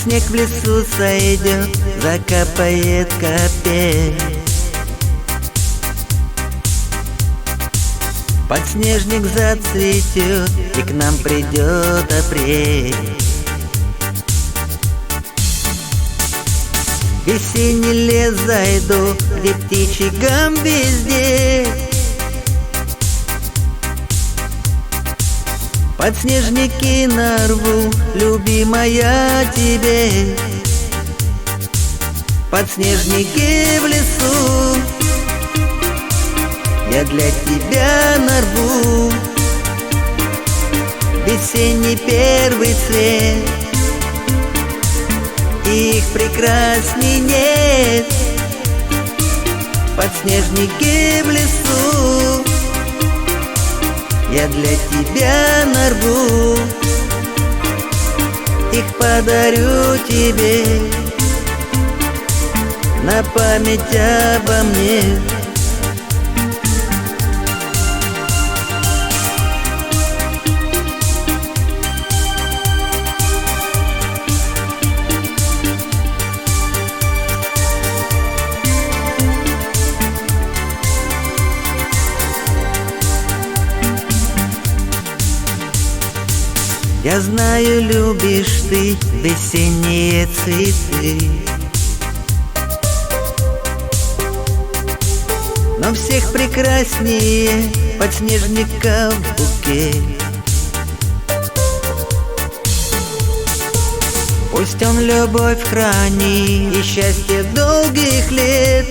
снег в лесу сойдет, закапает капель. Подснежник зацветет, и к нам придет апрель. В весенний лес зайду, где птичий гам везде. Подснежники нарву, любимая, тебе. Подснежники в лесу я для тебя нарву. Весенний первый цвет, их прекрасней нет. Подснежники в лесу я для тебя нарву. Их подарю тебе на память обо мне. Я знаю, любишь ты весенние цветы, но всех прекраснее подснежника в букет. Пусть он любовь хранит и счастье долгих лет,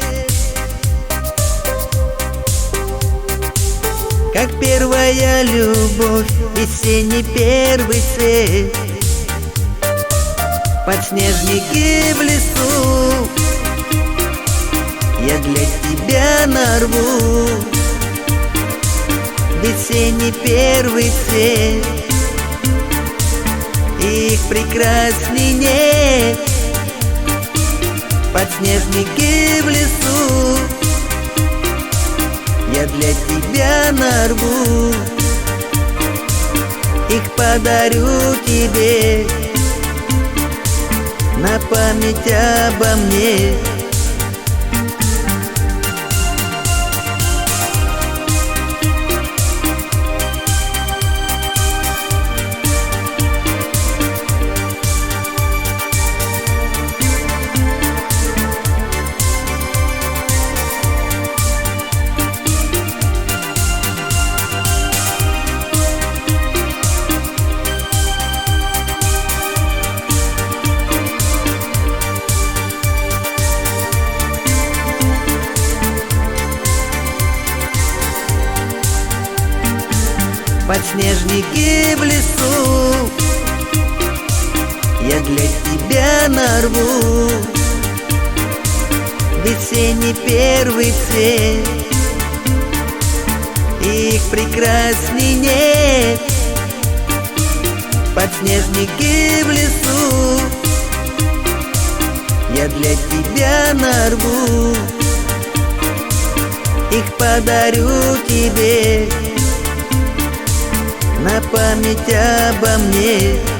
как первая любовь, весенний первый цвет. Подснежники в лесу я для тебя нарву. Весенний первый цвет, их прекрасней нет. Подснежники в лесу я для тебя нарву. Их подарю тебе на память обо мне. Подснежники в лесу я для тебя нарву. Весенний первый цвет, их прекрасней нет. Подснежники в лесу я для тебя нарву. Их подарю тебе на память обо мне.